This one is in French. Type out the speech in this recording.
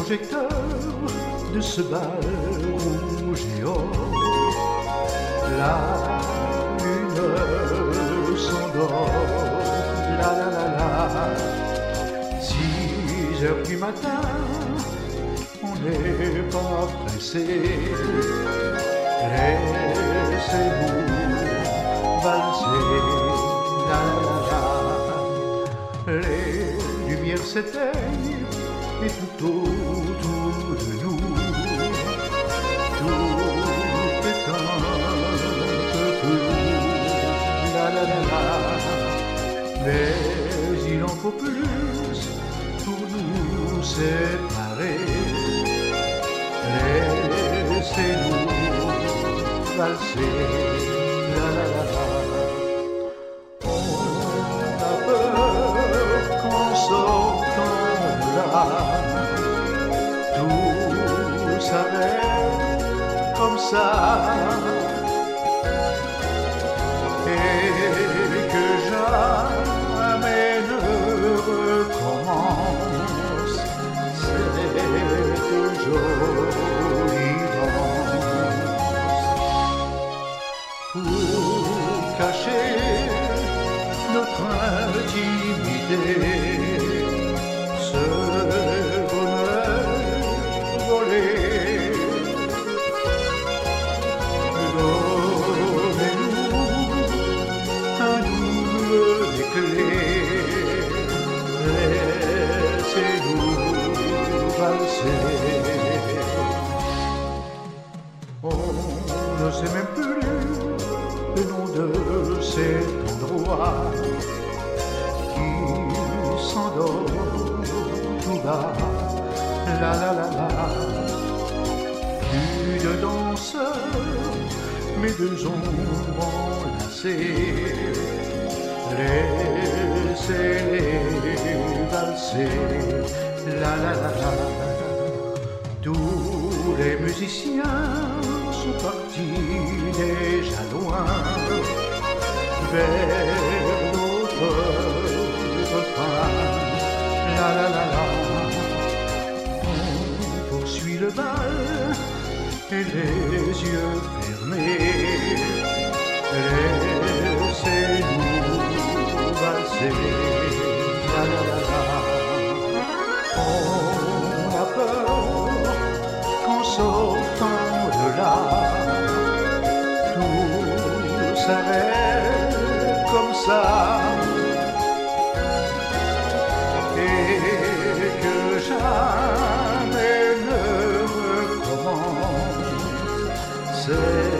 projecteurs de ce bal rouge et or. La lune s'endort, la la la la. 6 heures du matin, on n'est pas pressé. Laissez-nous valser, la la la la. Les lumières s'éteignent et tout autour de nous, tout est un peu la la la la. Mais il en faut plus pour nous séparer. Laissez-nous valser, la la la la. On a peur qu'en sortant de là, tout s'arrête comme ça, et que jamais ne recommence cette jolie danse. Pour cacher notre intimité, ce bonheur volé, donnez-nous un double éclair, laissez-nous valser. On ne sait même plus le nom de cet endroit qui s'endort tout bas, la la la la. Plus de danseurs, mais 2 ombres enlacées. Laissez-les valser, la la la la. Tous les musiciens sont partis déjà loin vers notre refrain, la la la la. On poursuit le bal et les yeux fermés. Laissez-nous valser, la la la la. On a peur qu'en sortant de là, tout s'arrête comme ça, et que jamais ne recommence.